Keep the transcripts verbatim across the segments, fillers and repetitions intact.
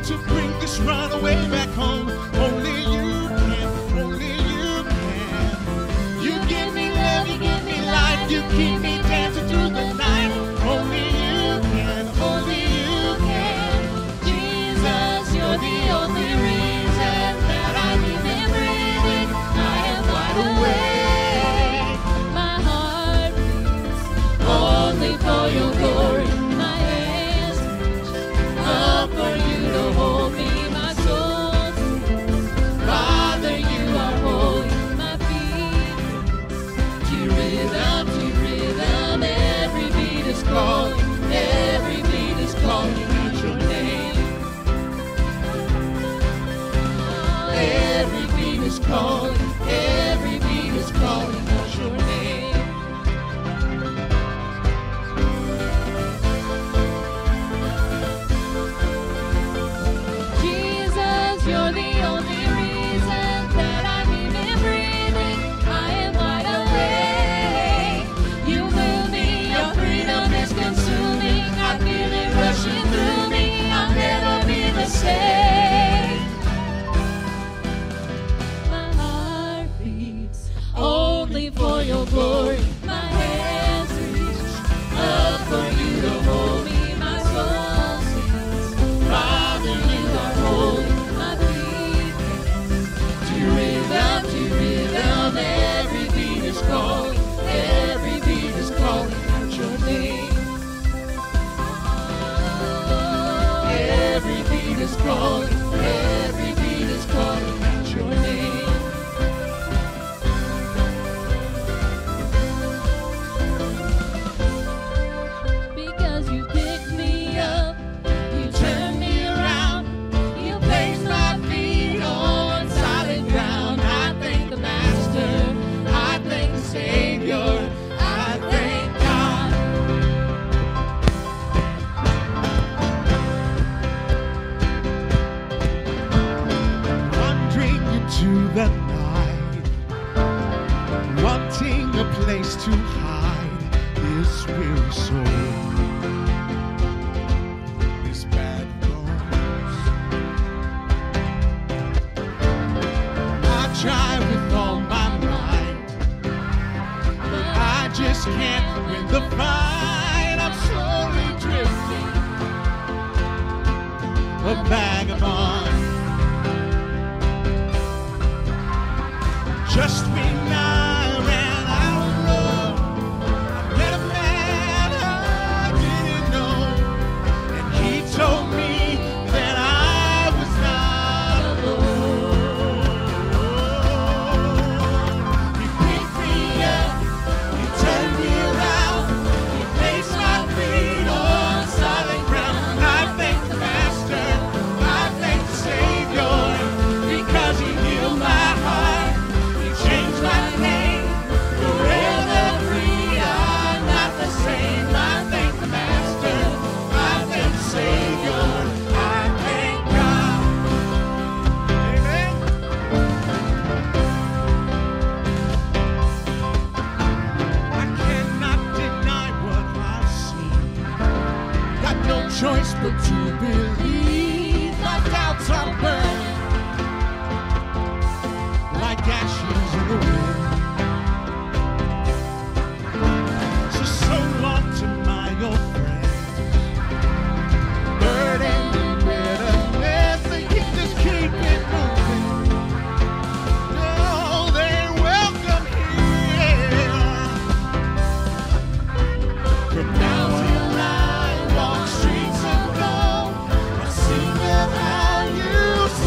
to bring this runaway back home. Only you can, only you can. You give me love, you give me life, you keep me dancing through the night. Only you can, only you can. Jesus, you're the only reason that I'm even breathing. I am wide awake. My heart beats only for your glory. My hands reach up for you to hold me. My soul sings, Father, you are holy. My feet to rhythm, to rhythm. Every beat is calling, every beat is calling out your name. Every beat is calling, every beat is calling out your name. Jesus, you're the only reason that I'm even breathing. I am wide awake. You move me, your freedom is consuming. I feel it rushing through me. I'll never be the same. My heart beats only for your glory. My hands reach up for you to hold me. My soul sings, Father, you are holy. My feet to rhythm, to rhythm. Every beat is calling, every beat is calling out your name. Every beat is calling, every beat is calling out your name. Because you picked me up, you turned me around, you placed my feet on solid ground. I thank the Master, I thank the Savior, I thank God. Wandering into the night, wanting a place to hide this weary soul, this bad rose. I try with all my might, but I just can't win the fight. I'm slowly drifting, a vagabond. Just when I ran out of love, I met a man I didn't know, and he told me that I was not alone. He picked me up, he turned me around, he placed my feet on solid ground. I thank the Master, I thank the Savior, because he healed my heart. Change my name, forever free. I'm not the same. I thank the Master, I thank the Savior, I thank God. Amen. I cannot deny what I've seen. Got no choice but to believe. My doubts are burning like ashes in the wind. So, so long to my old friends, burden and bitterness, they can just keep it moving. No, they're welcome here. From now till I walk streets of gold, I sing of how you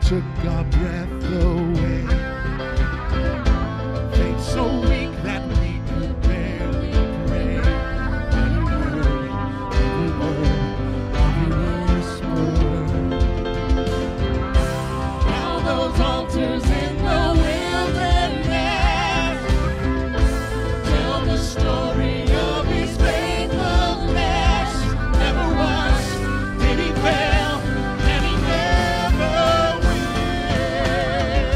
took our breath away. Faith so weak that we could barely pray. Every word, every word, every whisper. Now those altars in the wilderness tell the story of his faithfulness. Never once did he fail, and he never will.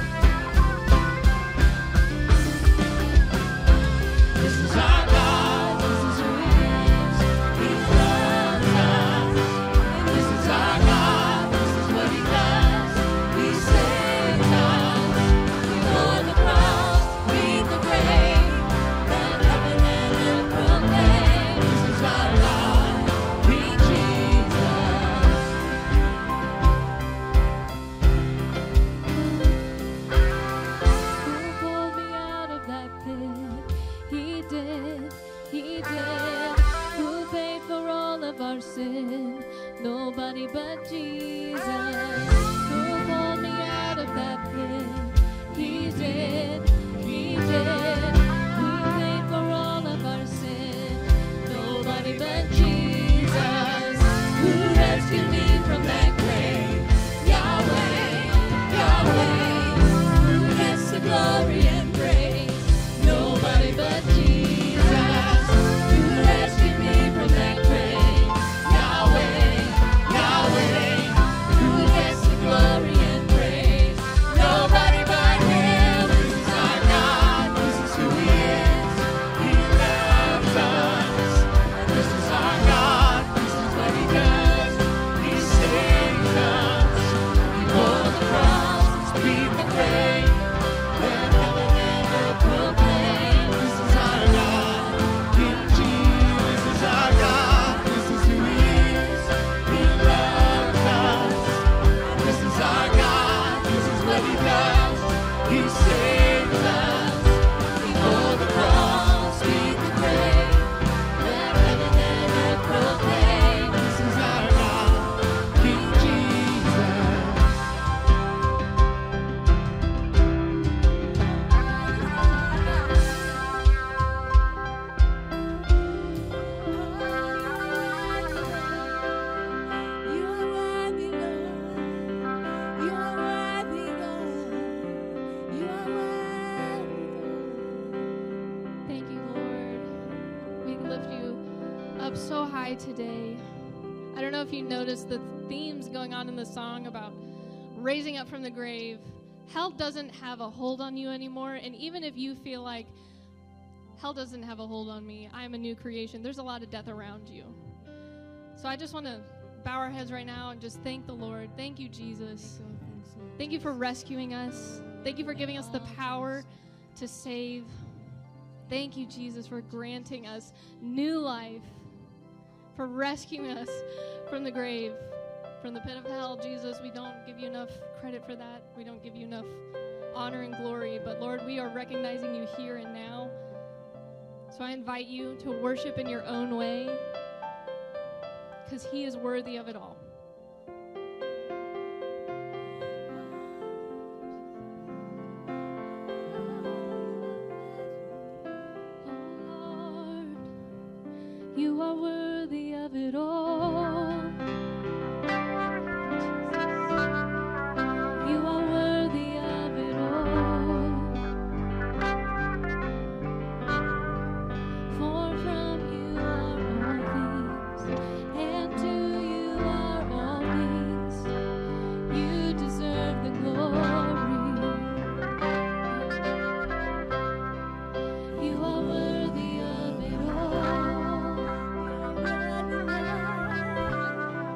This is our God, this is who he is. He loves us. This is our God, this is what he does. He saves us. Before the cross, beat the grave, that heaven and earth proclaim. This is our God, King Jesus. Who pulled me out of that pit? He did, he did. Who paid for all of our sin? Nobody but Jesus. Who pulled me out of that pit? He did, he did. Who paid for all of our sin? Nobody but Jesus. Who rescued me from that grave? Yahweh, Yahweh. Who gets the glory and praise? Nobody but Jesus. Who rescued me from that grave? Yahweh, Yahweh. Who gets the glory and praise? Nobody but him. This is our God, this is who he is. He loves us. This is our God, this is what he does. He saves us. Before the cross, beat the grave, let heaven and earth proclaim. This is our God, King Jesus is our God. This is who he is. He loves us. This is our God, this is what he does. He saves us. Before the cross, beat the grave, let heaven and earth proclaim. This is our God, King Jesus. You are worthy, Lord. You are worthy, Lord. You are worthy, Lord. Thank you, Lord. We lift you up so high today. I don't know if you noticed the themes going on in the song about raising up from the grave. Hell doesn't have a hold on you anymore, and even if you feel like hell doesn't have a hold on me, I am a new creation, there's a lot of death around you. So I just want to bow our heads right now and just thank the Lord. Thank you, Jesus. Thank you for rescuing us. Thank you for giving us the power to save. Thank you, Jesus, for granting us new life, for rescuing us from the grave, from the pit of hell. Jesus, we don't give you enough credit for that. We don't give you enough honor and glory. But Lord, we are recognizing you here and now. So I invite you to worship in your own way, because he is worthy of it all. Oh Lord, you are worthy of it all. You are worthy of it all. For from you are all things, and to you are all things. You deserve the glory. You are worthy of it all. You are worthy, Lord.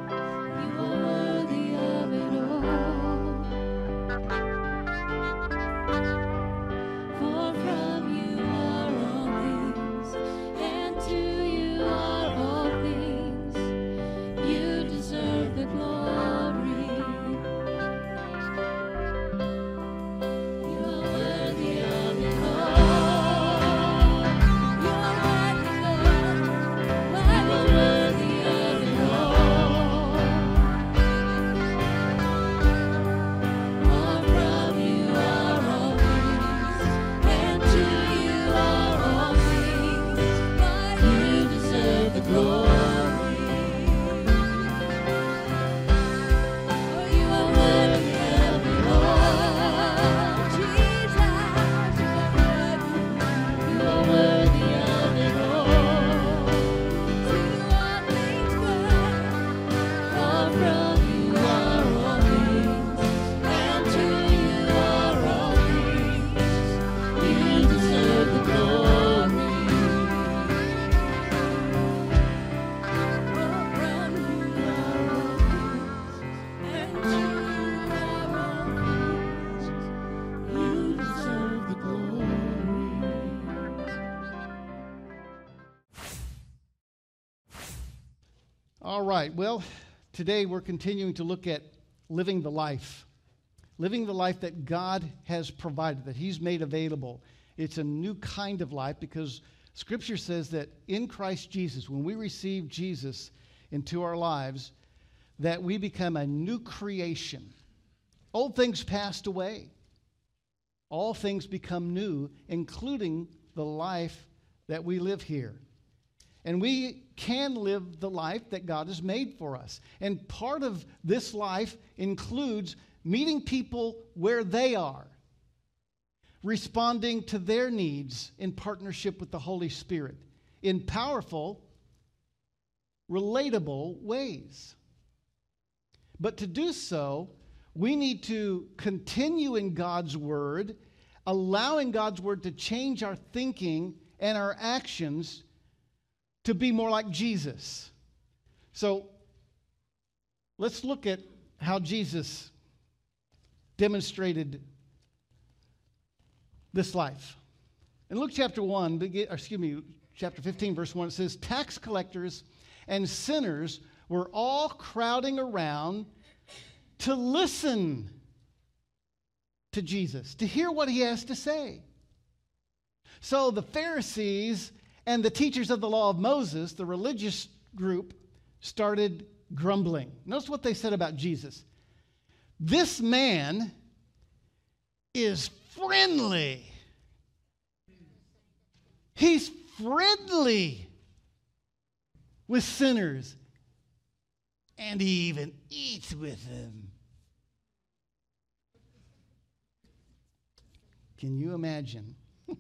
All right, well, today we're continuing to look at living the life. Living the life that God has provided, that He's made available. It's a new kind of life because Scripture says that in Christ Jesus, when we receive Jesus into our lives, that we become a new creation. Old things passed away. All things become new, including the life that we live here. And we can live the life that God has made for us. And part of this life includes meeting people where they are, responding to their needs in partnership with the Holy Spirit in powerful, relatable ways. But to do so, we need to continue in God's Word, allowing God's Word to change our thinking and our actions to be more like Jesus. So let's look at how Jesus demonstrated this life. In Luke chapter one, begin, or excuse me, chapter fifteen, verse one, it says, tax collectors and sinners were all crowding around to listen to Jesus, to hear what He has to say. So the Pharisees and the teachers of the law of Moses, the religious group, started grumbling. Notice what they said about Jesus. This man is friendly. He's friendly with sinners, and he even eats with them. Can you imagine?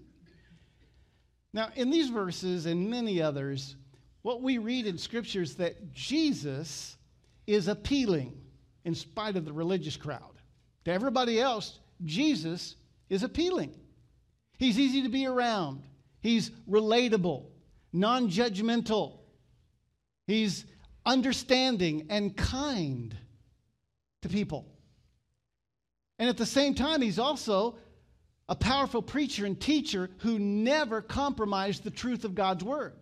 Now, in these verses and many others, what we read in Scripture is that Jesus is appealing in spite of the religious crowd. To everybody else, Jesus is appealing. He's easy to be around. He's relatable, non-judgmental. He's understanding and kind to people. And at the same time, he's also a powerful preacher and teacher who never compromised the truth of God's Word.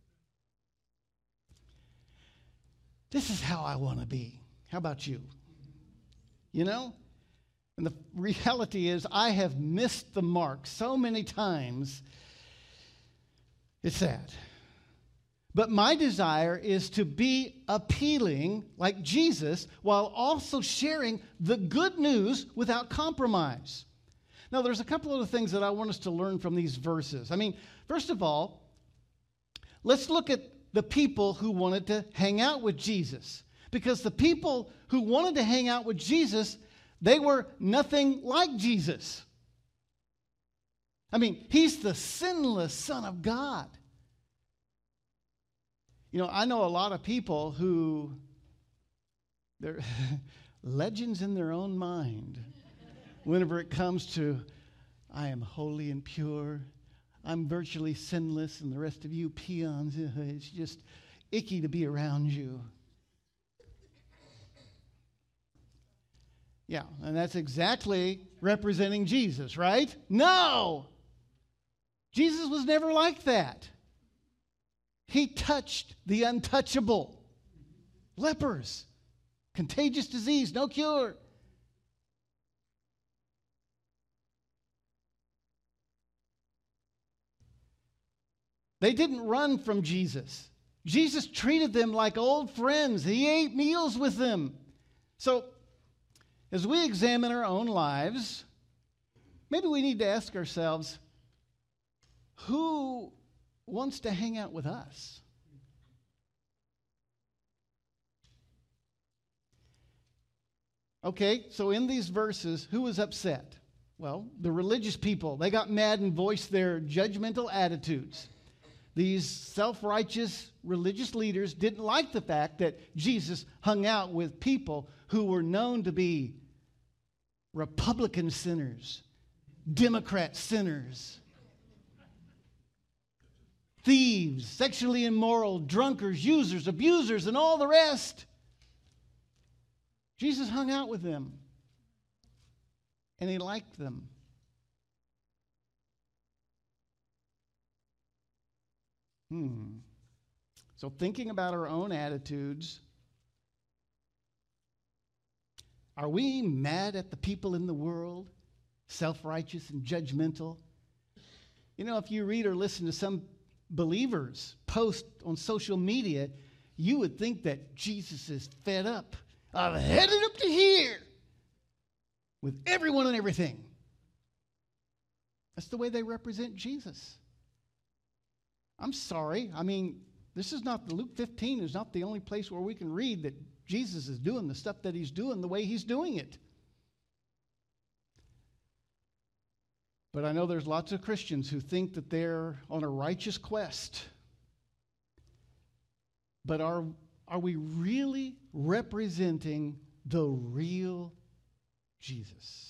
This is how I want to be. How about you? You know? And the reality is, I have missed the mark so many times. It's sad. But my desire is to be appealing like Jesus while also sharing the good news without compromise. Now, there's a couple of things that I want us to learn from these verses. I mean, first of all, let's look at the people who wanted to hang out with Jesus. Because the people who wanted to hang out with Jesus, they were nothing like Jesus. I mean, He's the sinless Son of God. You know, I know a lot of people who, they're legends in their own mind. Whenever it comes to, I am holy and pure, I'm virtually sinless, and the rest of you peons, it's just icky to be around you. Yeah, and that's exactly representing Jesus, right? No! Jesus was never like that. He touched the untouchable. Lepers, contagious disease, no cure. They didn't run from Jesus. Jesus treated them like old friends. He ate meals with them. So, as we examine our own lives, maybe we need to ask ourselves, who wants to hang out with us? Okay, so in these verses, who was upset? Well, the religious people. They got mad and voiced their judgmental attitudes. These self-righteous religious leaders didn't like the fact that Jesus hung out with people who were known to be Republican sinners, Democrat sinners, thieves, sexually immoral, drunkards, users, abusers, and all the rest. Jesus hung out with them, and He liked them. Hmm. So thinking about our own attitudes, are we mad at the people in the world, self-righteous and judgmental? You know, if you read or listen to some believers post on social media, you would think that Jesus is fed up. I've headed up to here with everyone and everything. That's the way they represent Jesus. I'm sorry. I mean, this is not, Luke fifteen is not the only place where we can read that Jesus is doing the stuff that he's doing the way he's doing it. But I know there's lots of Christians who think that they're on a righteous quest. But are, are we really representing the real Jesus?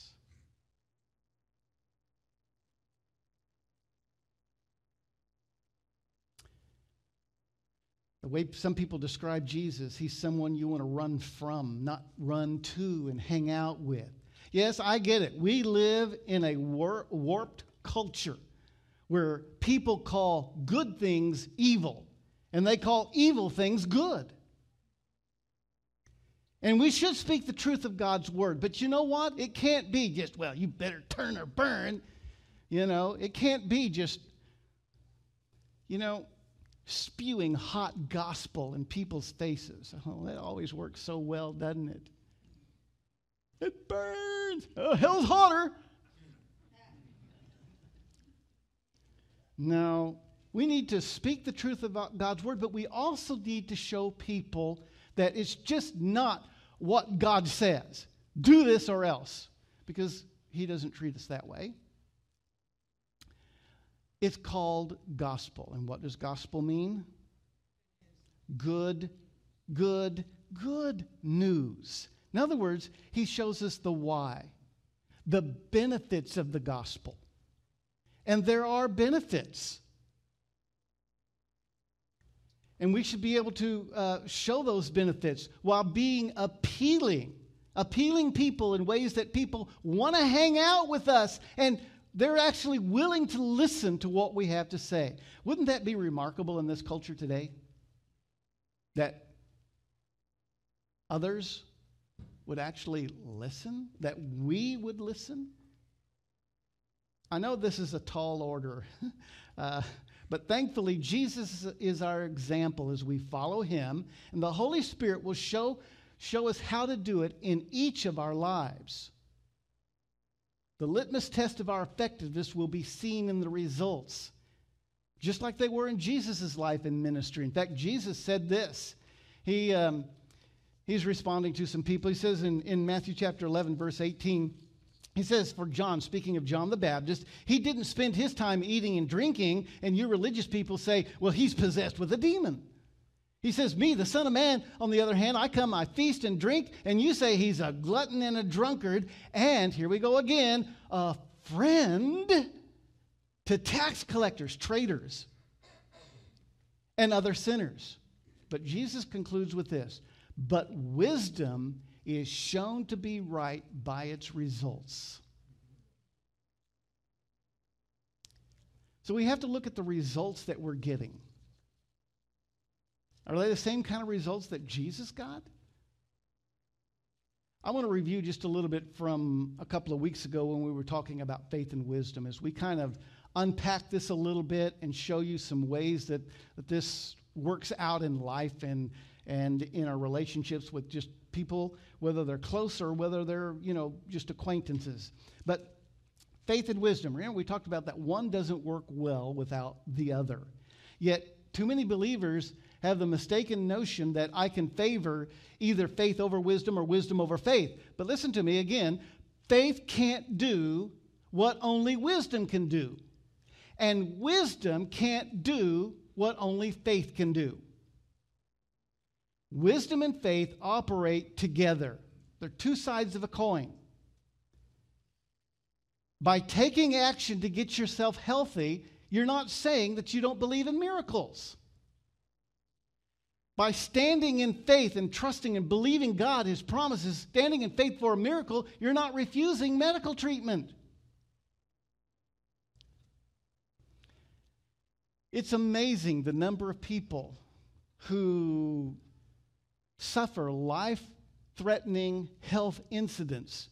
The way some people describe Jesus, he's someone you want to run from, not run to and hang out with. Yes, I get it. We live in a war- warped culture where people call good things evil, and they call evil things good. And we should speak the truth of God's word. But you know what? It can't be just, well, you better turn or burn. You know, it can't be just, you know, spewing hot gospel in people's faces. Oh, that always works so well, doesn't it? It burns. Oh, hell's hotter. No, we need to speak the truth about God's word, but we also need to show people that it's just not what God says. Do this or else, because he doesn't treat us that way. It's called gospel. And what does gospel mean? Good, good, good news. In other words, he shows us the why, the benefits of the gospel. And there are benefits. And we should be able to uh, show those benefits while being appealing, appealing people in ways that people want to hang out with us, and they're actually willing to listen to what we have to say. Wouldn't that be remarkable in this culture today? That others would actually listen? That we would listen? I know this is a tall order, uh, but thankfully Jesus is our example as we follow him, and the Holy Spirit will show, show us how to do it in each of our lives. The litmus test of our effectiveness will be seen in the results, just like they were in Jesus' life and ministry. In fact, Jesus said this. He, um, he's responding to some people. He says in, in Matthew chapter eleven, verse eighteen, he says, for John, speaking of John the Baptist, he didn't spend his time eating and drinking, and you religious people say, well, he's possessed with a demon. He says, me, the Son of Man, on the other hand, I come, I feast and drink, and you say he's a glutton and a drunkard, and here we go again, a friend to tax collectors, traitors, and other sinners. But Jesus concludes with this, but wisdom is shown to be right by its results. So we have to look at the results that we're getting. Are they the same kind of results that Jesus got? I want to review just a little bit from a couple of weeks ago when we were talking about faith and wisdom, as we kind of unpack this a little bit and show you some ways that, that this works out in life and, and in our relationships with just people, whether they're close or whether they're, you know, just acquaintances. But faith and wisdom, remember we talked about that one doesn't work well without the other. Yet too many believers have the mistaken notion that I can favor either faith over wisdom or wisdom over faith. But listen to me again, faith can't do what only wisdom can do. And wisdom can't do what only faith can do. Wisdom and faith operate together. They're two sides of a coin. By taking action to get yourself healthy, you're not saying that you don't believe in miracles. By standing in faith and trusting and believing God, his promises, standing in faith for a miracle, you're not refusing medical treatment. It's amazing the number of people who suffer life-threatening health incidents.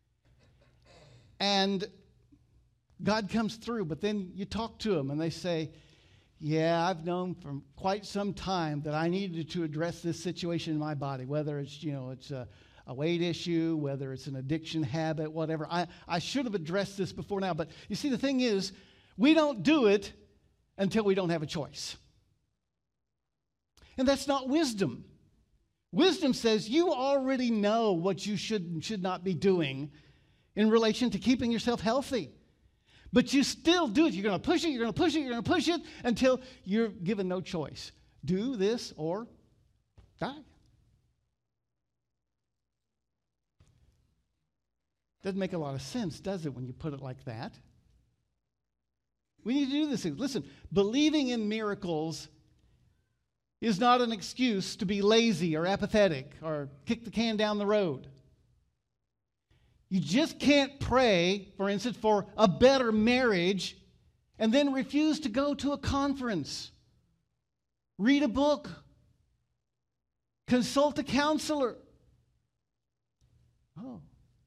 And God comes through, but then you talk to them and they say, yeah, I've known for quite some time that I needed to address this situation in my body, whether it's, you know, it's a, a weight issue, whether it's an addiction habit, whatever. I, I should have addressed this before now. But you see, the thing is, we don't do it until we don't have a choice. And that's not wisdom. Wisdom says you already know what you should and should not be doing in relation to keeping yourself healthy. But you still do it. You're going to push it, you're going to push it, you're going to push it until you're given no choice. Do this or die. Doesn't make a lot of sense, does it, when you put it like that? We need to do this. Listen, believing in miracles is not an excuse to be lazy or apathetic or kick the can down the road. You just can't pray, for instance, for a better marriage and then refuse to go to a conference, read a book, consult a counselor. Oh.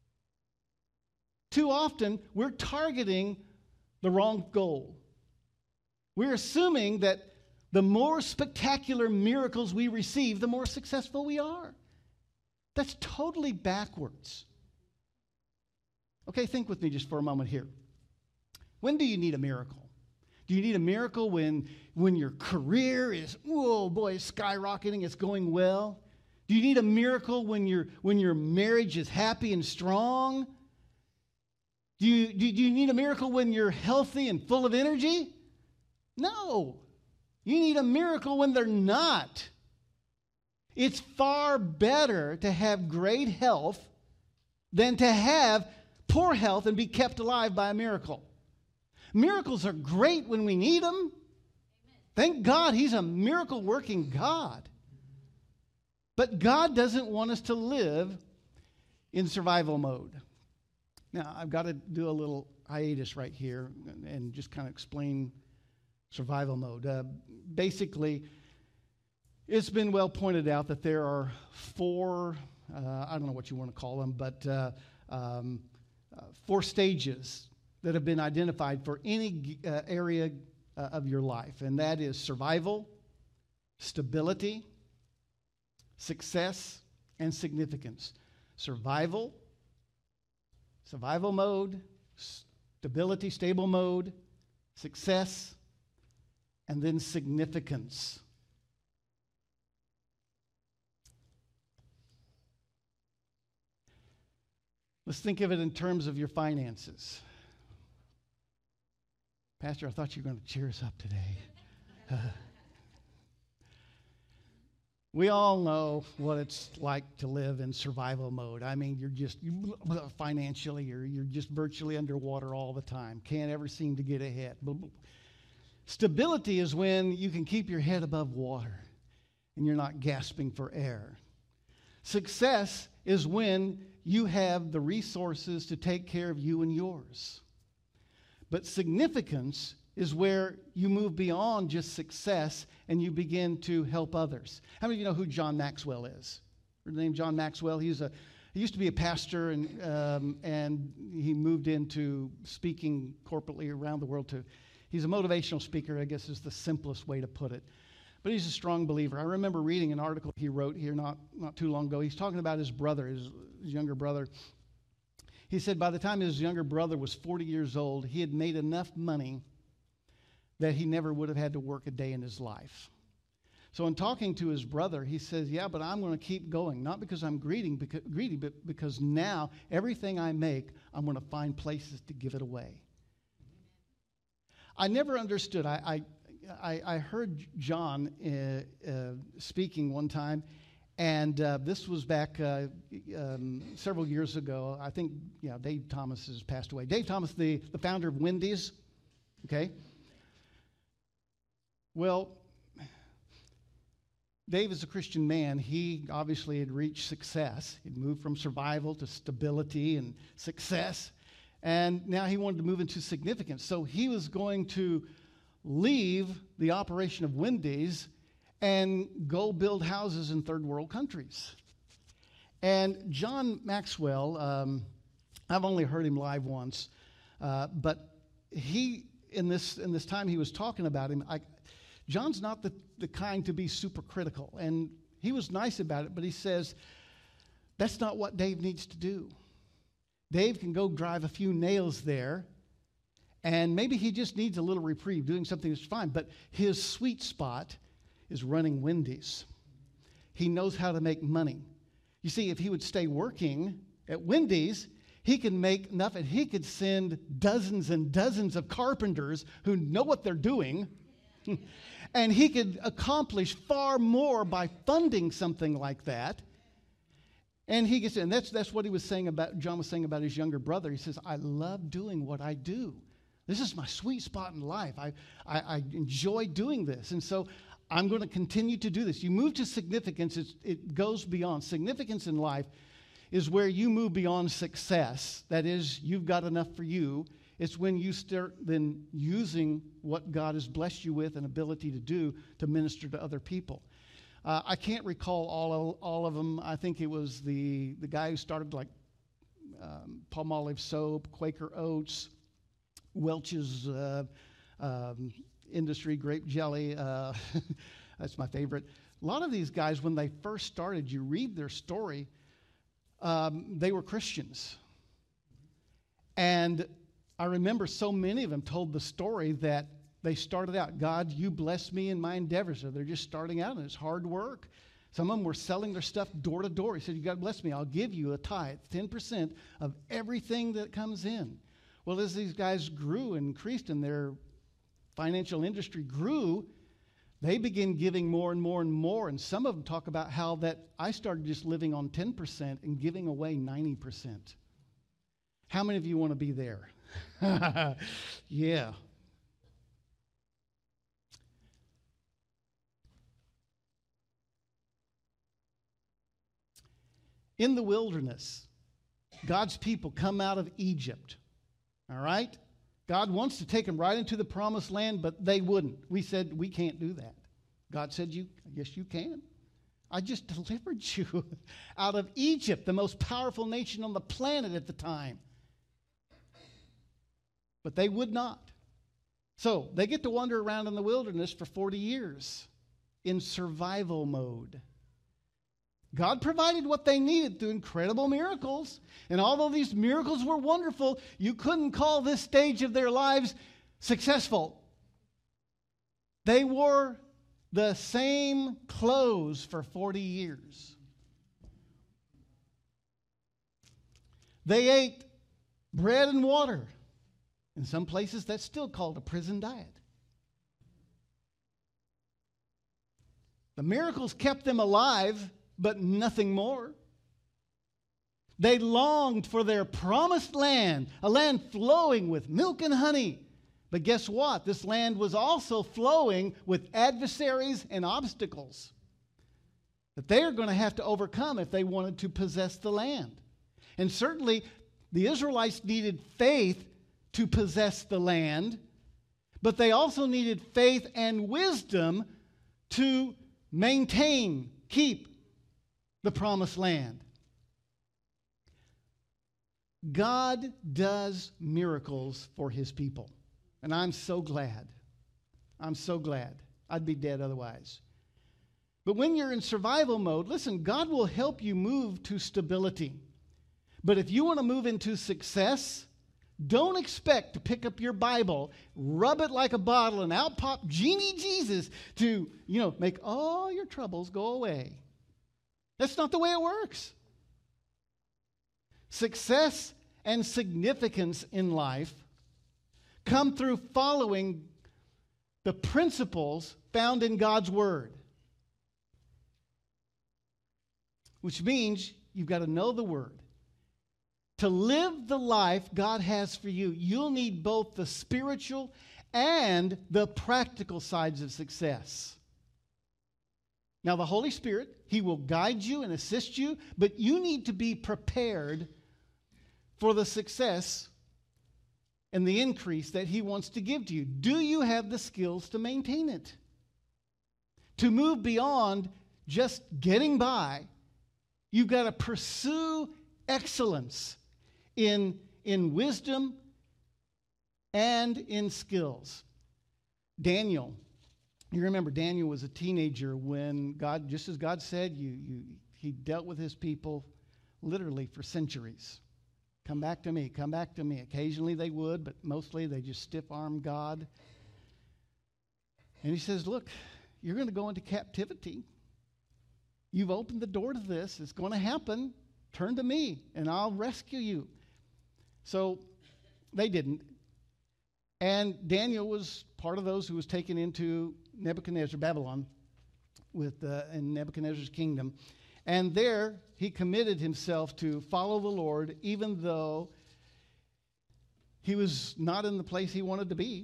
Too often, we're targeting the wrong goal. We're assuming that the more spectacular miracles we receive, the more successful we are. That's totally backwards. Okay, think with me just for a moment here. When do you need a miracle? Do you need a miracle when, when your career is, whoa, boy, it's skyrocketing, it's going well? Do you need a miracle when, your when your marriage is happy and strong? Do you, do, do you need a miracle when you're healthy and full of energy? No. You need a miracle when they're not. It's far better to have great health than to have poor health and be kept alive by a miracle. Miracles are great when we need them. Amen. Thank God He's a miracle-working God. But God doesn't want us to live in survival mode. Now, I've got to do a little hiatus right here and, and just kind of explain survival mode. Uh, basically, it's been well pointed out that there are four, uh, I don't know what you want to call them, but uh, um, uh, four stages that have been identified for any uh, area uh, of your life, and that is survival, stability, success, and significance. Survival, survival mode, stability, stable mode, success, and then significance. Let's think of it in terms of your finances. Pastor, I thought you were going to cheer us up today. Uh, we all know what it's like to live in survival mode. I mean, you're just, you, financially, you're, you're just virtually underwater all the time. Can't ever seem to get ahead. Stability is when you can keep your head above water and you're not gasping for air. Success is when you have the resources to take care of you and yours. But significance is where you move beyond just success and you begin to help others. How many of you know who John Maxwell is? Heard the name John Maxwell? He's a he used to be a pastor and um, and he moved into speaking corporately around the world too. He's a motivational speaker, I guess is the simplest way to put it. But he's a strong believer. I remember reading an article he wrote here not, not too long ago. He's talking about his brother, his, his younger brother. He said by the time his younger brother was forty years old, he had made enough money that he never would have had to work a day in his life. So in talking to his brother, he says, yeah, but I'm going to keep going, not because I'm greedy, because, greedy, but because now everything I make, I'm going to find places to give it away. I never understood. I I, I heard John uh, uh, speaking one time, and uh, this was back uh, um, several years ago. I think, yeah, Dave Thomas has passed away. Dave Thomas, the, the founder of Wendy's, okay? Well, Dave is a Christian man. He obviously had reached success. He'd moved from survival to stability and success, and now he wanted to move into significance. So he was going to leave the operation of Wendy's and go build houses in third world countries. And John Maxwell, um, I've only heard him live once, uh, but he, in this in this time he was talking about him, I, John's not the, the kind to be super critical. And he was nice about it, but he says, that's not what Dave needs to do. Dave can go drive a few nails there, and maybe he just needs a little reprieve, doing something that's fine. But his sweet spot is running Wendy's. He knows how to make money. You see, if he would stay working at Wendy's, he could make enough, and he could send dozens and dozens of carpenters who know what they're doing, and he could accomplish far more by funding something like that. And he gets, and that's that's what he was saying about, John was saying about his younger brother. He says, I love doing what I do. This is my sweet spot in life. I, I, I enjoy doing this. And so I'm going to continue to do this. You move to significance, it's, it goes beyond. Significance in life is where you move beyond success. That is, you've got enough for you. It's when you start then using what God has blessed you with and ability to do to minister to other people. Uh, I can't recall all of, all of them. I think it was the, the guy who started like um, Palmolive soap, Quaker Oats, Welch's uh, um, Industry grape jelly. Uh, that's my favorite. A lot of these guys, when they first started, you read their story, um, they were Christians. And I remember so many of them told the story that they started out, God, you bless me in my endeavors. So they're just starting out, and it's hard work. Some of them were selling their stuff door to door. He said, you God bless me, I'll give you a tithe, ten percent of everything that comes in. Well, as these guys grew and increased in their financial industry grew, they began giving more and more and more. And some of them talk about how that I started just living on ten percent and giving away ninety percent. How many of you want to be there? Yeah. In the wilderness, God's people come out of Egypt, all right? God wants to take them right into the promised land, but they wouldn't. We said, we can't do that. God said, "You, yes, you can. I just delivered you out of Egypt, the most powerful nation on the planet at the time." But they would not. So they get to wander around in the wilderness for forty years in survival mode. God provided what they needed through incredible miracles. And although these miracles were wonderful, you couldn't call this stage of their lives successful. They wore the same clothes for forty years. They ate bread and water. In some places, that's still called a prison diet. The miracles kept them alive, but nothing more. They longed for their promised land, a land flowing with milk and honey. But guess what? This land was also flowing with adversaries and obstacles that they are going to have to overcome if they wanted to possess the land. And certainly, the Israelites needed faith to possess the land, but they also needed faith and wisdom to maintain, keep the promised land. God does miracles for his people. And I'm so glad. I'm so glad. I'd be dead otherwise. But when you're in survival mode, listen, God will help you move to stability. But if you want to move into success, don't expect to pick up your Bible, rub it like a bottle, and out pop Genie Jesus to, you know, make all your troubles go away. That's not the way it works. Success and significance in life come through following the principles found in God's Word. Which means you've got to know the Word. To live the life God has for you, you'll need both the spiritual and the practical sides of success. Now, the Holy Spirit, he will guide you and assist you, but you need to be prepared for the success and the increase that he wants to give to you. Do you have the skills to maintain it? To move beyond just getting by, you've got to pursue excellence in, in wisdom and in skills. Daniel, you remember Daniel was a teenager when God, just as God said, you, you, he dealt with his people literally for centuries. Come back to me, come back to me. Occasionally they would, but mostly they just stiff-armed God. And he says, look, you're going to go into captivity. You've opened the door to this. It's going to happen. Turn to me, and I'll rescue you. So they didn't. And Daniel was part of those who was taken into Nebuchadnezzar, Babylon, with uh, in Nebuchadnezzar's kingdom. And there he committed himself to follow the Lord, even though he was not in the place he wanted to be.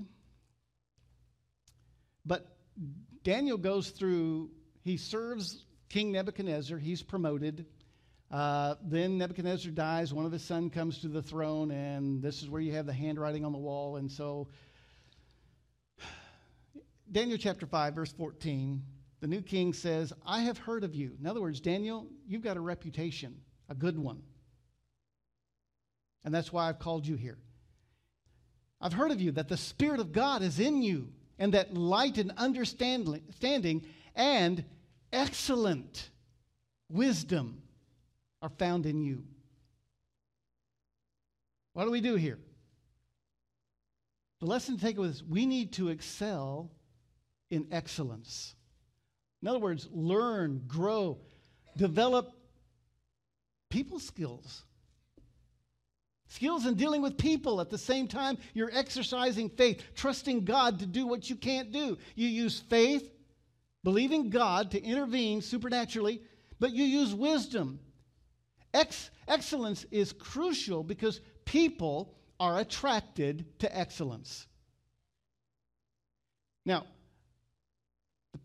But Daniel goes through, he serves King Nebuchadnezzar, he's promoted. Uh, then Nebuchadnezzar dies, one of his sons comes to the throne, and this is where you have the handwriting on the wall. And so, Daniel chapter five, verse fourteen, the new king says, I have heard of you. In other words, Daniel, you've got a reputation, a good one. And that's why I've called you here. I've heard of you, that the Spirit of God is in you, and that light and understanding and excellent wisdom are found in you. What do we do here? The lesson to take away is we need to excel in excellence. In other words, learn, grow, develop people skills. Skills in dealing with people. At the same time, you're exercising faith, trusting God to do what you can't do. You use faith, believing God to intervene supernaturally, but you use wisdom. Ex- excellence is crucial because people are attracted to excellence. Now, the,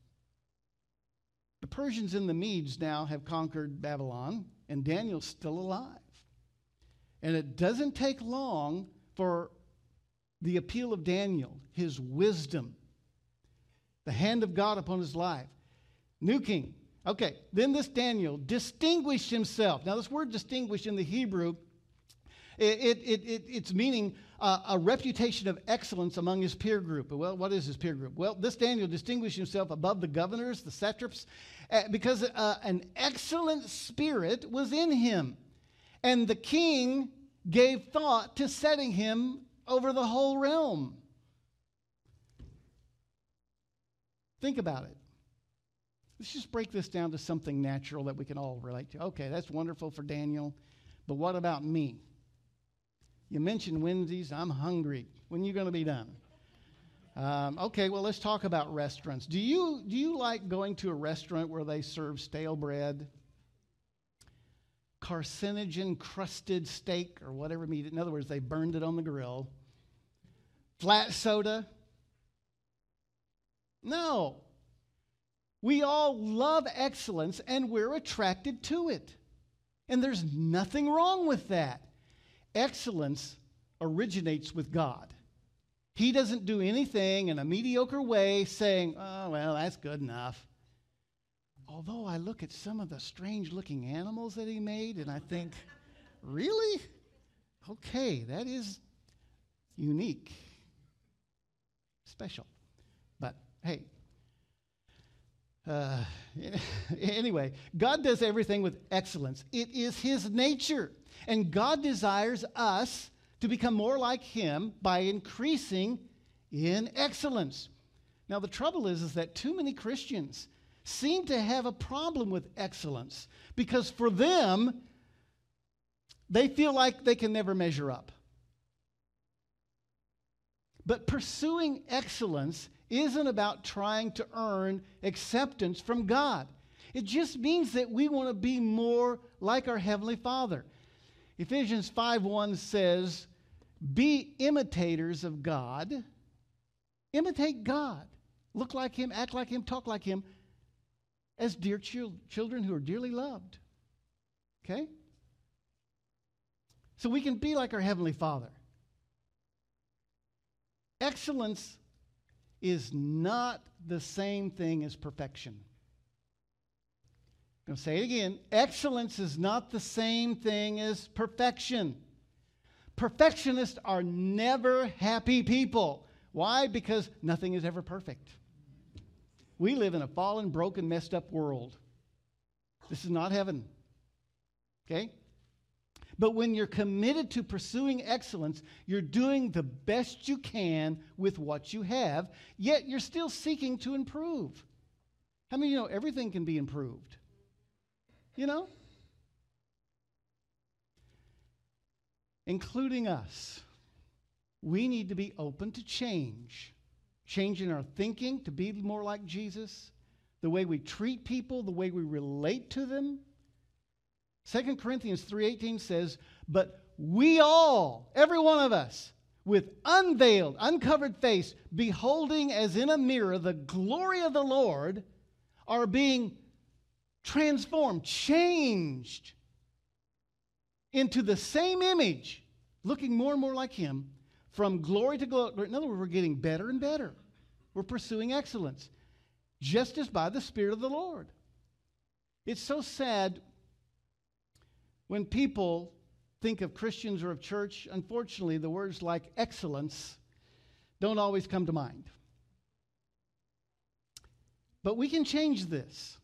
the Persians and the Medes now have conquered Babylon, and Daniel's still alive. And it doesn't take long for the appeal of Daniel, his wisdom, the hand of God upon his life. New king. Okay, then this Daniel distinguished himself. Now, this word distinguished in the Hebrew, it, it, it, it, it's meaning uh, a reputation of excellence among his peer group. Well, what is his peer group? Well, this Daniel distinguished himself above the governors, the satraps, uh, because uh, an excellent spirit was in him. And the king gave thought to setting him over the whole realm. Think about it. Let's just break this down to something natural that we can all relate to. Okay, that's wonderful for Daniel, but what about me? You mentioned Wednesdays. I'm hungry. When are you going to be done? Um, okay, well, let's talk about restaurants. Do you, do you like going to a restaurant where they serve stale bread, carcinogen-crusted steak, or whatever meat? In other words, they burned it on the grill. Flat soda? No. We all love excellence, and we're attracted to it. And there's nothing wrong with that. Excellence originates with God. He doesn't do anything in a mediocre way saying, oh, well, that's good enough. Although I look at some of the strange-looking animals that he made, and I think, really? Okay, that is unique, special. But, hey, uh, anyway, God does everything with excellence. It is his nature, and God desires us to become more like him by increasing in excellence. Now, the trouble is, is that too many Christians seem to have a problem with excellence because for them, they feel like they can never measure up. But pursuing excellence isn't about trying to earn acceptance from God. It just means that we want to be more like our Heavenly Father. Ephesians five one says, be imitators of God. Imitate God. Look like him, act like him, talk like him, as dear chil- children who are dearly loved. Okay? So we can be like our Heavenly Father. Excellence is not the same thing as perfection. I'm going to say it again. Excellence is not the same thing as perfection. Perfectionists are never happy people. Why? Because nothing is ever perfect. We live in a fallen, broken, messed up world. This is not heaven. Okay? But when you're committed to pursuing excellence, you're doing the best you can with what you have, yet you're still seeking to improve. How many of you know everything can be improved? You know? Including us. We need to be open to change. Changing our thinking to be more like Jesus, the way we treat people, the way we relate to them. Second Corinthians three eighteen says, but we all, every one of us, with unveiled, uncovered face, beholding as in a mirror the glory of the Lord, are being transformed, changed into the same image, looking more and more like Him, from glory to glory. In other words, we're getting better and better. We're pursuing excellence, just as by the Spirit of the Lord. It's so sad when people think of Christians or of church. Unfortunately, the words like excellence don't always come to mind. But we can change this.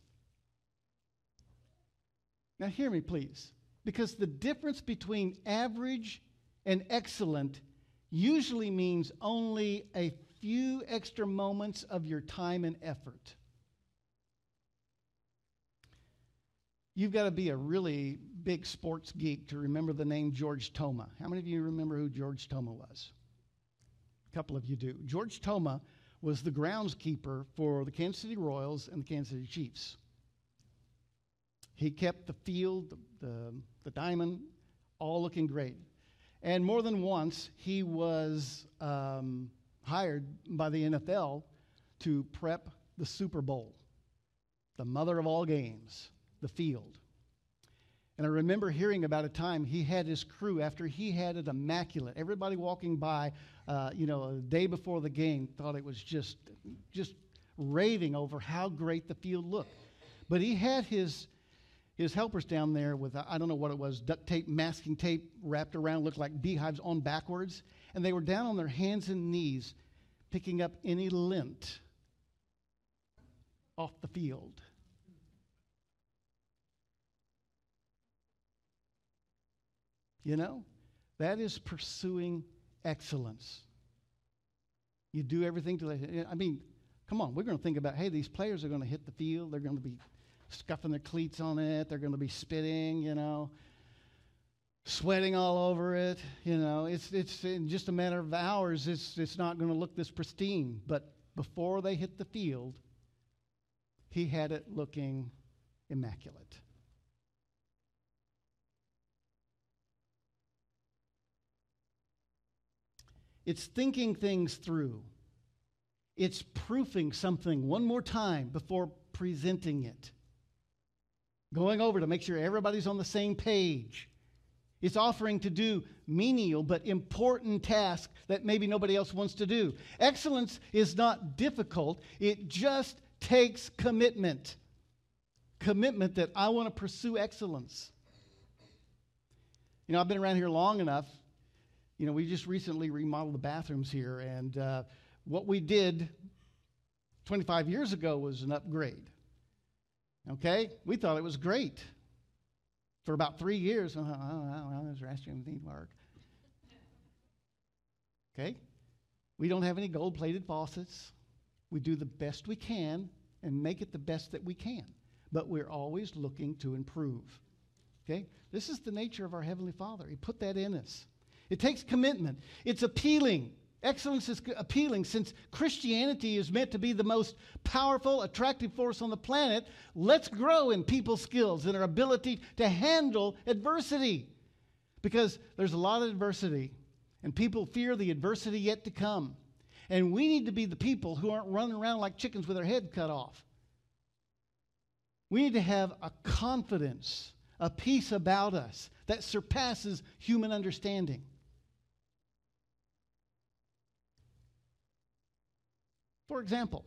Now hear me, please, because the difference between average and excellent usually means only a few extra moments of your time and effort. You've got to be a really big sports geek to remember the name George Toma. How many of you remember who George Toma was? A couple of you do. George Toma was the groundskeeper for the Kansas City Royals and the Kansas City Chiefs. He kept the field, the, the, the diamond, all looking great. And more than once, he was um, hired by the N F L to prep the Super Bowl, the mother of all games, the field. And I remember hearing about a time he had his crew, after he had it immaculate, everybody walking by, uh, you know, a day before the game thought it was just, just raving over how great the field looked. But he had his his helpers down there with, I don't know what it was, duct tape, masking tape wrapped around, looked like beehives on backwards. And they were down on their hands and knees picking up any lint off the field. You know, that is pursuing excellence. You do everything to, I mean, come on, we're going to think about, hey, these players are going to hit the field, they're going to be scuffing their cleats on it, they're going to be spitting, you know, sweating all over it, you know. It's it's in just a matter of hours, it's it's not going to look this pristine. But before they hit the field, he had it looking immaculate. It's thinking things through. It's proofing something one more time before presenting it. Going over to make sure everybody's on the same page. It's offering to do menial but important tasks that maybe nobody else wants to do. Excellence is not difficult. It just takes commitment. Commitment that I want to pursue excellence. You know, I've been around here long enough. You know, we just recently remodeled the bathrooms here, and uh, what we did twenty-five years ago was an upgrade. Okay? We thought it was great. For about three years, oh, well, those restrooms need work. Okay? We don't have any gold-plated faucets. We do the best we can and make it the best that we can. But we're always looking to improve. Okay? This is the nature of our Heavenly Father. He put that in us. It takes commitment. It's appealing. Excellence is appealing. Since Christianity is meant to be the most powerful, attractive force on the planet, let's grow in people's skills and our ability to handle adversity. Because there's a lot of adversity, and people fear the adversity yet to come. And we need to be the people who aren't running around like chickens with their head cut off. We need to have a confidence, a peace about us that surpasses human understanding. For example,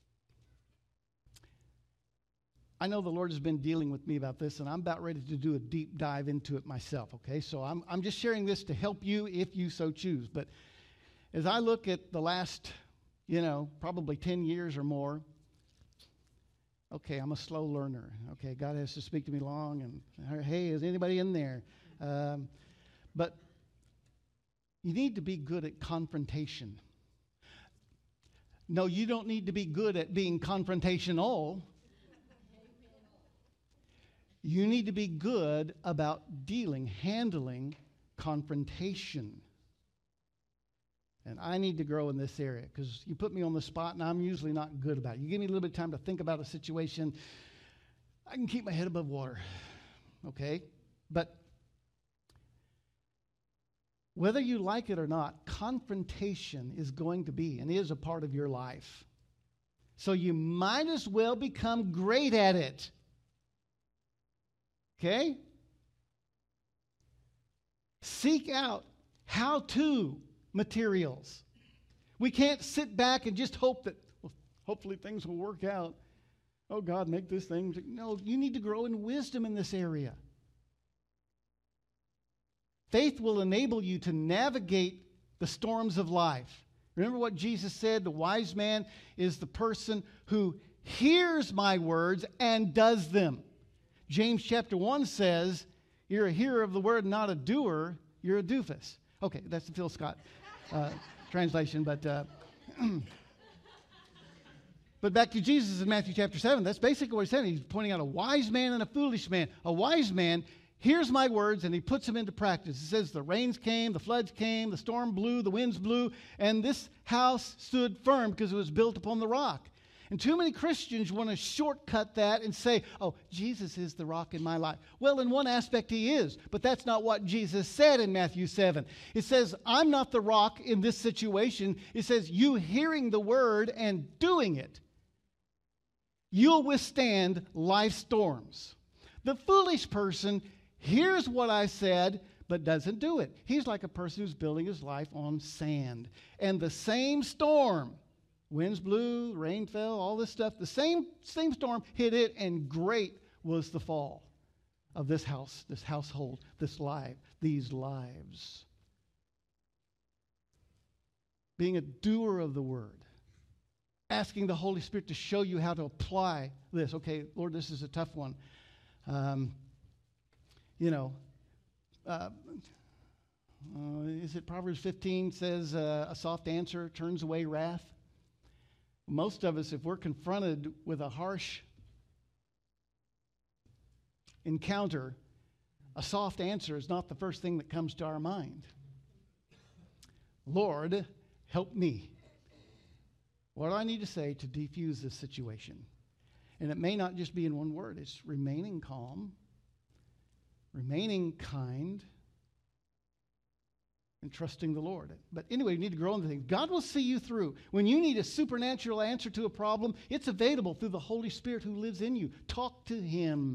I know the Lord has been dealing with me about this, and I'm about ready to do a deep dive into it myself, okay? So I'm, I'm just sharing this to help you if you so choose. But as I look at the last, you know, probably ten years or more, okay, I'm a slow learner. Okay, God has to speak to me long, and hey, is anybody in there? Um, but you need to be good at confrontation. No, you don't need to be good at being confrontational. You need to be good about dealing, handling confrontation. And I need to grow in this area because you put me on the spot and I'm usually not good about it. You give me a little bit of time to think about a situation, I can keep my head above water. Okay? But whether you like it or not, confrontation is going to be and is a part of your life. So you might as well become great at it. Okay? Seek out how-to materials. We can't sit back and just hope that, well, hopefully things will work out. Oh, God, make this thing. No, you need to grow in wisdom in this area. Faith will enable you to navigate the storms of life. Remember what Jesus said? The wise man is the person who hears my words and does them. James chapter one says, you're a hearer of the word, not a doer. You're a doofus. Okay, that's the Phil Scott uh, translation. But uh, but back to Jesus in Matthew chapter seven. That's basically what he's saying. He's pointing out a wise man and a foolish man. A wise man hears my words and he puts them into practice. It says the rains came, the floods came, the storm blew, the winds blew, and this house stood firm because it was built upon the rock. And too many Christians want to shortcut that and say, oh, Jesus is the rock in my life. Well, in one aspect he is, but that's not what Jesus said in Matthew seven. It says, I'm not the rock in this situation. It says, you hearing the word and doing it, you'll withstand life's storms. The foolish person hears what I said, but doesn't do it. He's like a person who's building his life on sand. And the same storm, winds blew, rain fell, all this stuff. The same, same storm hit it, and great was the fall of this house, this household, this life, these lives. Being a doer of the word. Asking the Holy Spirit to show you how to apply this. Okay, Lord, this is a tough one. Um, you know, uh, uh, is it Proverbs fifteen says uh, a soft answer turns away wrath? Most of us, if we're confronted with a harsh encounter, a soft answer is not the first thing that comes to our mind. Lord, help me. What do I need to say to defuse this situation? And it may not just be in one word. It's remaining calm, remaining kind, and trusting the Lord. But anyway, you need to grow in the thing. God will see you through. When you need a supernatural answer to a problem, it's available through the Holy Spirit who lives in you. Talk to Him.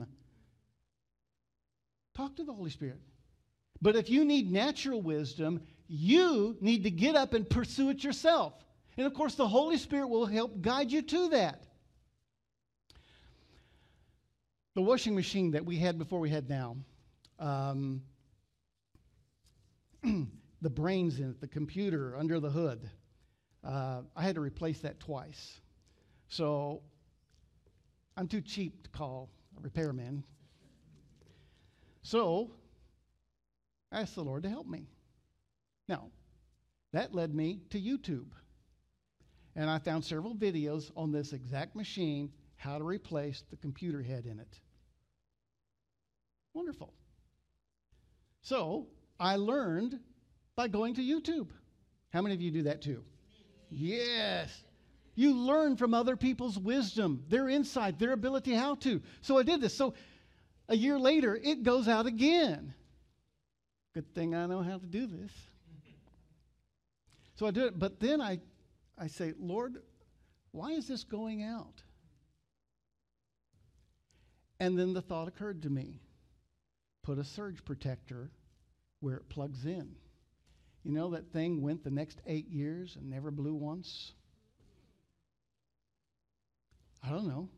Talk to the Holy Spirit. But if you need natural wisdom, you need to get up and pursue it yourself. And of course, the Holy Spirit will help guide you to that. The washing machine that we had before we had now, um, the brains in it, the computer under the hood, uh, I had to replace that twice. So I'm too cheap to call a repairman. So I asked the Lord to help me. Now, that led me to YouTube. And I found several videos on this exact machine, how to replace the computer head in it. Wonderful. So I learned by going to YouTube. How many of you do that too? Yes. You learn from other people's wisdom, their insight, their ability how to. So I did this. So a year later, it goes out again. Good thing I know how to do this. So I do it, but then I, I say, Lord, why is this going out? And then the thought occurred to me, put a surge protector where it plugs in. You know, that thing went the next eight years and never blew once. don't know.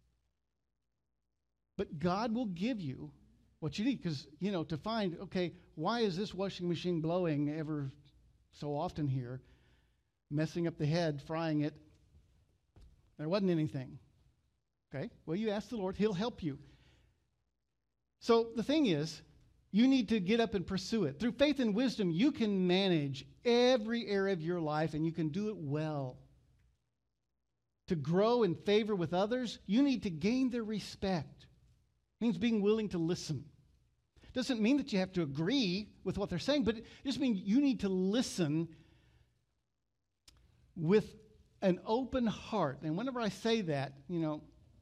But God will give you what you need. Because, you know, to find, okay, why is this washing machine blowing ever so often here, messing up the head, frying it? There wasn't anything. Okay, well, you ask the Lord, He'll help you. So the thing is, you need to get up and pursue it. Through faith and wisdom, you can manage every area of your life, and you can do it well. To grow in favor with others, you need to gain their respect. It means being willing to listen. Doesn't mean that you have to agree with what they're saying, but it just means you need to listen with an open heart. And whenever I say that, you know,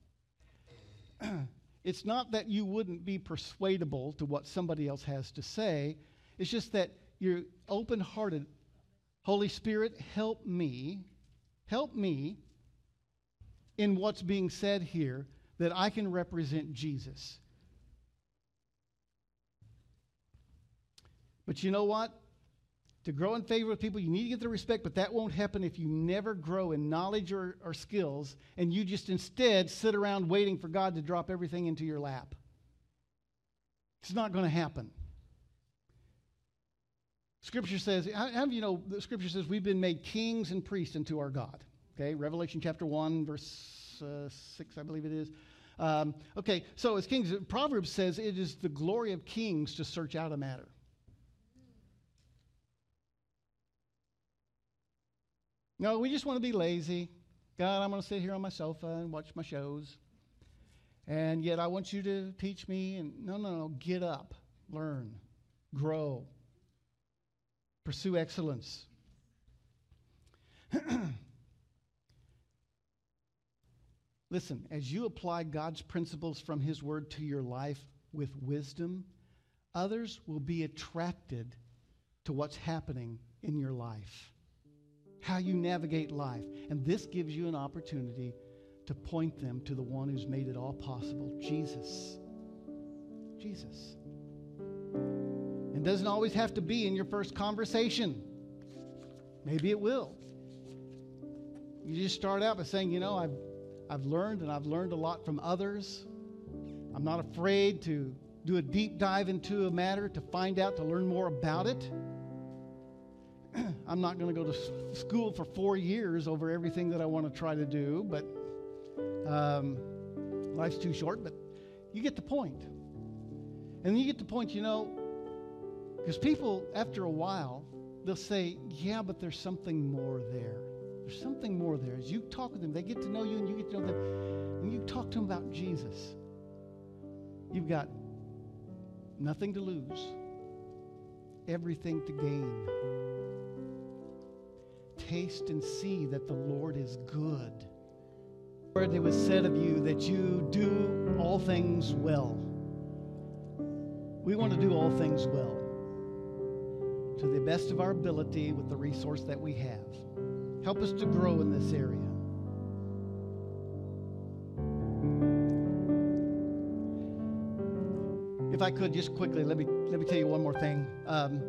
it's not that you wouldn't be persuadable to what somebody else has to say. It's just that you're open-hearted. Holy Spirit, help me, help me in what's being said here, that I can represent Jesus. But you know what? To grow in favor with people, you need to get their respect, but that won't happen if you never grow in knowledge or, or skills, and you just instead sit around waiting for God to drop everything into your lap. It's not going to happen. Scripture says, how, how do you know, the Scripture says we've been made kings and priests unto our God. Okay, Revelation chapter one, verse uh, six, I believe it is. Um, okay, so as kings, Proverbs says it is the glory of kings to search out a matter. No, we just want to be lazy. God, I'm going to sit here on my sofa and watch my shows. And yet I want you to teach me. And no, no, no. Get up. Learn. Grow. Pursue excellence. Listen, as you apply God's principles from His Word to your life with wisdom, others will be attracted to what's happening in your life. How you navigate life. And this gives you an opportunity to point them to the one who's made it all possible, Jesus. Jesus. It doesn't always have to be in your first conversation. Maybe it will. You just start out by saying, you know, I've, I've learned, and I've learned a lot from others. I'm not afraid to do a deep dive into a matter, to find out, to learn more about it. I'm not going to go to school for four years over everything that I want to try to do, but um, life's too short, but you get the point. And then you get the point, you know, because people, after a while, they'll say, yeah, but there's something more there. There's something more there. As you talk with them, they get to know you and you get to know them. And you talk to them about Jesus. You've got nothing to lose, everything to gain. Taste and see that the Lord is good. Lord, it was said of you that you do all things well. We want to do all things well, to the best of our ability with the resource that we have. Help us to grow in this area. If I could, just quickly, let me let me tell you one more thing. Um,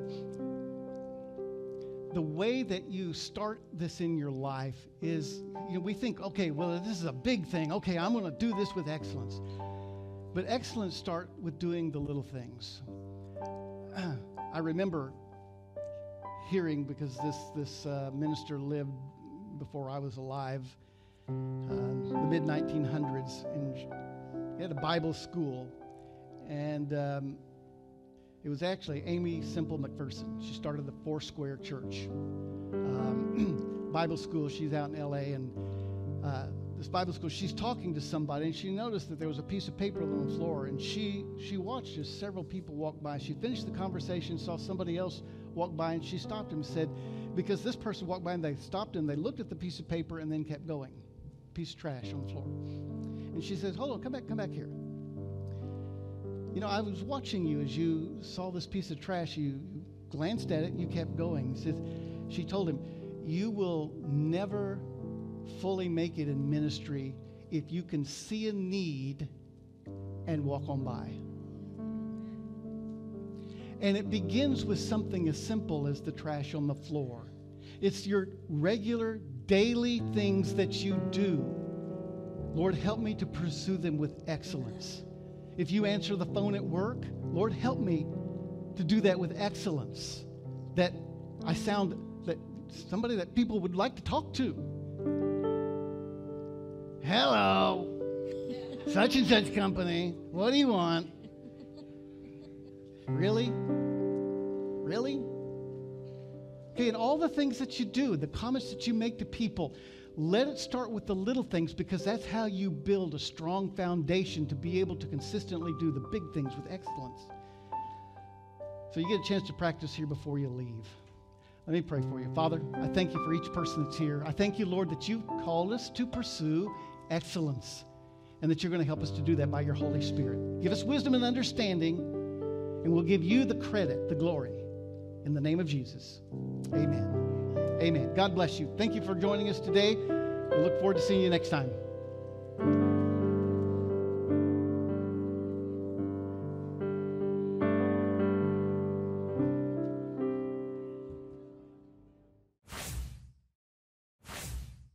the way that you start this in your life is, you know, we think, okay, well, this is a big thing. Okay, I'm going to do this with excellence. But excellence starts with doing the little things. I remember hearing, because this this uh, minister lived before I was alive, uh, the mid nineteen hundreds, and he had a Bible school, and um, it was actually Amy Semple McPherson. She started the Foursquare Church um, Bible school. She's out in L A, and uh, this Bible school, she's talking to somebody, and she noticed that there was a piece of paper on the floor, and she she watched as several people walked by. She finished the conversation, saw somebody else walk by, and she stopped him and said, because this person walked by, and they stopped him, they looked at the piece of paper and then kept going. Piece of trash on the floor. And she says, hold on, come back, come back here. You know, I was watching you as you saw this piece of trash. You glanced at it and you kept going. She, says, she told him, you will never fully make it in ministry if you can see a need and walk on by. And it begins with something as simple as the trash on the floor. It's your regular daily things that you do Lord, help me to pursue them with excellence. If you answer the phone at work, Lord, help me to do that with excellence. That I sound that somebody that people would like to talk to. Hello, such and such company. What do you want? Really? Really? Okay, and all the things that you do, the comments that you make to people, let it start with the little things, because that's how you build a strong foundation to be able to consistently do the big things with excellence. So you get a chance to practice here before you leave. Let me pray for you. Father, I thank you for each person that's here. I thank you, Lord, that you've called us to pursue excellence, and that you're going to help us to do that by your Holy Spirit. Give us wisdom and understanding, and we'll give you the credit, the glory. In the name of Jesus, amen. Amen. God bless you. Thank you for joining us today. We look forward to seeing you next time.